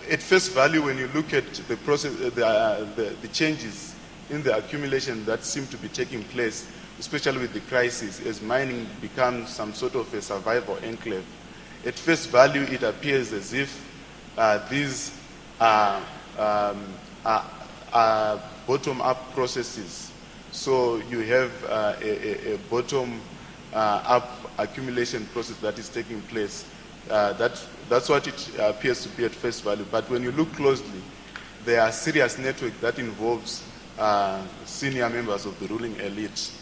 at first value, when you look at the process, the changes in the accumulation that seem to be taking place, especially with the crisis, as mining becomes some sort of a survival enclave, at first value, it appears as if these are bottom-up processes. So you have a bottom-up accumulation process that is taking place. That's what it appears to be at face value. But when you look closely, there are serious networks that involves senior members of the ruling elite